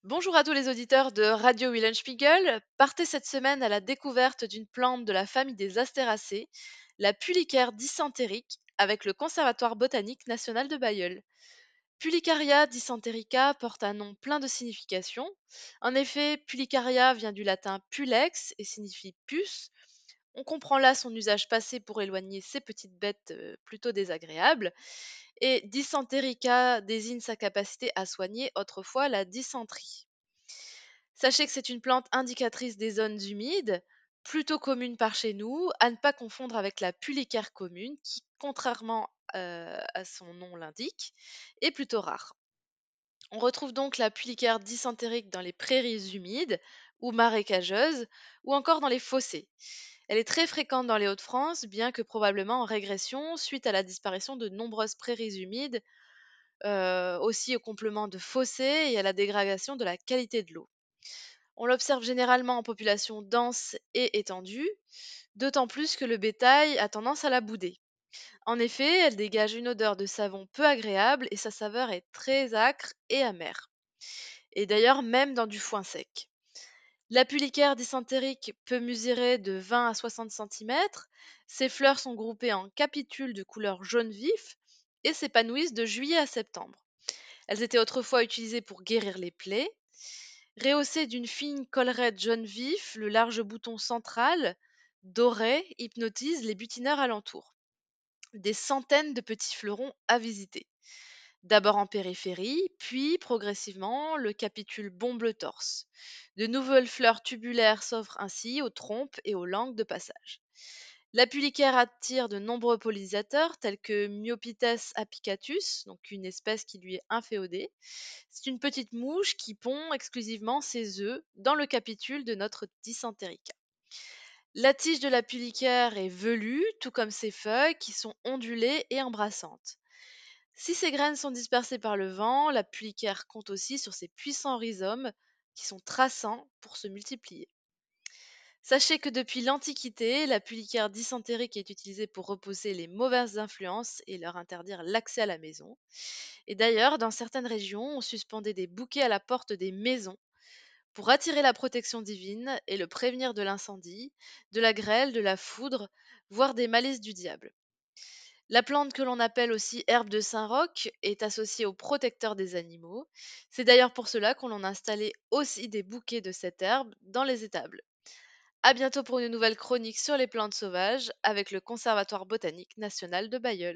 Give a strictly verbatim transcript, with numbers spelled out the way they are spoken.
Bonjour à tous les auditeurs de Radio Wilhelmspiegel. Partez cette semaine à la découverte d'une plante de la famille des astéracées, la Pulicaire dysenterique, avec le Conservatoire botanique national de Bayeul. Pulicaria dysenterica porte un nom plein de significations. En effet, Pulicaria vient du latin pulex et signifie puce. On comprend là son usage passé pour éloigner ces petites bêtes euh, plutôt désagréables. Et dysenterica désigne sa capacité à soigner autrefois la dysenterie. Sachez que c'est une plante indicatrice des zones humides, plutôt commune par chez nous, à ne pas confondre avec la pulicaire commune, qui, contrairement euh, à son nom l'indique, est plutôt rare. On retrouve donc la pulicaire dysentérique dans les prairies humides ou marécageuses, ou encore dans les fossés. Elle est très fréquente dans les Hauts-de-France, bien que probablement en régression suite à la disparition de nombreuses prairies humides, euh, aussi au complément de fossés et à la dégradation de la qualité de l'eau. On l'observe généralement en population dense et étendue, d'autant plus que le bétail a tendance à la bouder. En effet, elle dégage une odeur de savon peu agréable et sa saveur est très âcre et amère. Et d'ailleurs, même dans du foin sec. La pulicaire dysentérique peut mesurer de vingt à soixante centimètres. Ses fleurs sont groupées en capitules de couleur jaune vif et s'épanouissent de juillet à septembre. Elles étaient autrefois utilisées pour guérir les plaies. Rehaussé d'une fine collerette jaune vif, le large bouton central, doré, hypnotise les butineurs alentour. Des centaines de petits fleurons à visiter. D'abord en périphérie, puis progressivement, le capitule bombe le torse. De nouvelles fleurs tubulaires s'offrent ainsi aux trompes et aux langues de passage. La pulicaire attire de nombreux pollinisateurs tels que Myopithèce apicatus, donc une espèce qui lui est inféodée. C'est une petite mouche qui pond exclusivement ses œufs dans le capitule de notre Dysentérica. La tige de la pulicaire est velue, tout comme ses feuilles qui sont ondulées et embrassantes. Si ces graines sont dispersées par le vent, la pulicaire compte aussi sur ses puissants rhizomes qui sont traçants pour se multiplier. Sachez que depuis l'Antiquité, la pulicaire dysentérique est utilisée pour repousser les mauvaises influences et leur interdire l'accès à la maison. Et d'ailleurs, dans certaines régions, on suspendait des bouquets à la porte des maisons pour attirer la protection divine et le prévenir de l'incendie, de la grêle, de la foudre, voire des malices du diable. La plante que l'on appelle aussi herbe de Saint-Roch est associée au protecteur des animaux. C'est d'ailleurs pour cela qu'on en a installé aussi des bouquets de cette herbe dans les étables. À bientôt pour une nouvelle chronique sur les plantes sauvages avec le Conservatoire botanique national de Bayeul.